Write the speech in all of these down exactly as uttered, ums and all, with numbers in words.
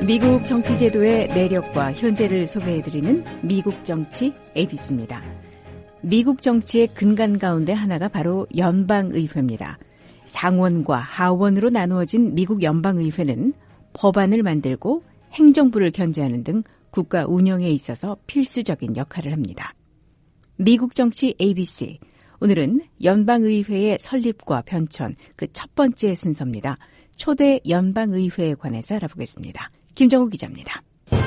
미국 정치제도의 내력과 현재를 소개해드리는 미국 정치 에이비씨입니다. 미국 정치의 근간 가운데 하나가 바로 연방의회입니다. 상원과 하원으로 나누어진 미국 연방의회는 법안을 만들고 행정부를 견제하는 등 국가 운영에 있어서 필수적인 역할을 합니다. 미국 정치 에이비씨, 오늘은 연방의회의 설립과 변천, 그 첫 번째 순서입니다. 초대 연방의회에 관해서 알아보겠습니다. 김정우 기자입니다.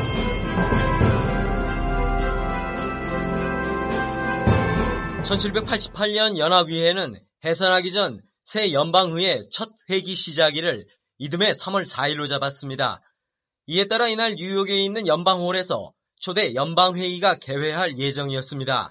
천칠백팔십팔 년 연합의회는 해산하기 전 새 연방의회 첫 회기 시작일을 이듬해 삼월 사일로 잡았습니다. 이에 따라 이날 뉴욕에 있는 연방홀에서 초대 연방회의가 개회할 예정이었습니다.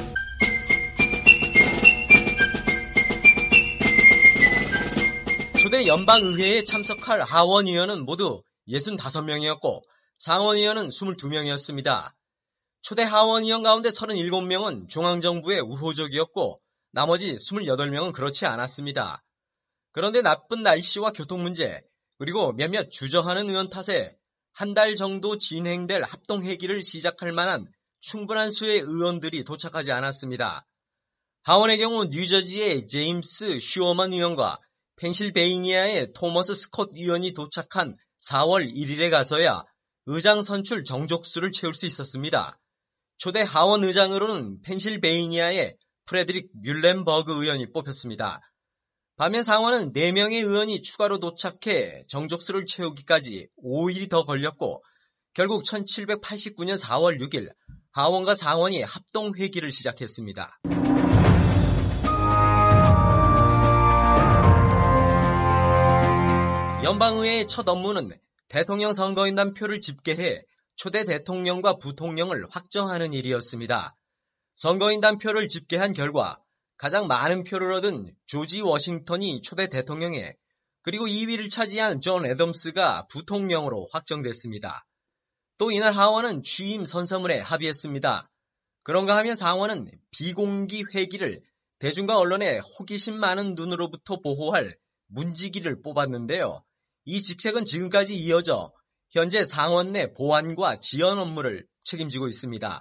초대 연방의회에 참석할 하원의원은 모두 육십오 명이었고 상원의원은 이십이 명이었습니다. 초대 하원의원 가운데 삼십칠 명은 중앙정부에 우호적이었고 나머지 이십팔 명은 그렇지 않았습니다. 그런데 나쁜 날씨와 교통 문제, 그리고 몇몇 주저하는 의원 탓에 한 달 정도 진행될 합동회기를 시작할 만한 충분한 수의 의원들이 도착하지 않았습니다. 하원의 경우 뉴저지의 제임스 슈어먼 의원과 펜실베이니아의 토머스 스콧 의원이 도착한 사월 일일에 가서야 의장 선출 정족수를 채울 수 있었습니다. 초대 하원 의장으로는 펜실베이니아의 프레드릭 뮬렌버그 의원이 뽑혔습니다. 반면 상원은 네 명의 의원이 추가로 도착해 정족수를 채우기까지 오 일이 더 걸렸고 결국 천칠백팔십구 년 사월 육일 하원과 상원이 합동회기를 시작했습니다. 연방의회의 첫 업무는 대통령 선거인단 표를 집계해 초대 대통령과 부통령을 확정하는 일이었습니다. 선거인단 표를 집계한 결과 가장 많은 표를 얻은 조지 워싱턴이 초대 대통령에, 그리고 이 위를 차지한 존 애덤스가 부통령으로 확정됐습니다. 또 이날 하원은 취임 선서문에 합의했습니다. 그런가 하면 상원은 비공기 회기를 대중과 언론의 호기심 많은 눈으로부터 보호할 문지기를 뽑았는데요. 이 직책은 지금까지 이어져 현재 상원 내 보안과 지원 업무를 책임지고 있습니다.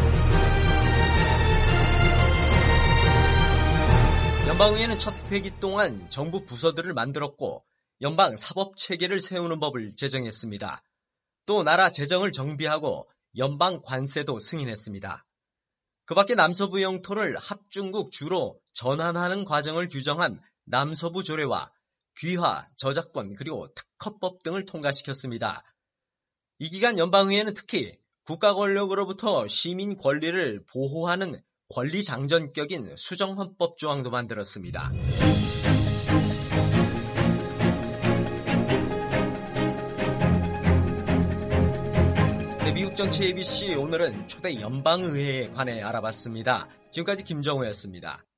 연방의회는 첫 회기 동안 정부 부서들을 만들었고 연방 사법 체계를 세우는 법을 제정했습니다. 또 나라 재정을 정비하고 연방 관세도 승인했습니다. 그 밖에 남서부 영토를 합중국 주로 전환하는 과정을 규정한 남서부 조례와 귀화, 저작권, 그리고 특허법 등을 통과시켰습니다. 이 기간 연방의회는 특히 국가 권력으로부터 시민 권리를 보호하는 권리장전격인 수정헌법 조항도 만들었습니다. 네, 미국 정치 에이비씨 오늘은 초대 연방의회에 관해 알아봤습니다. 지금까지 김정우였습니다.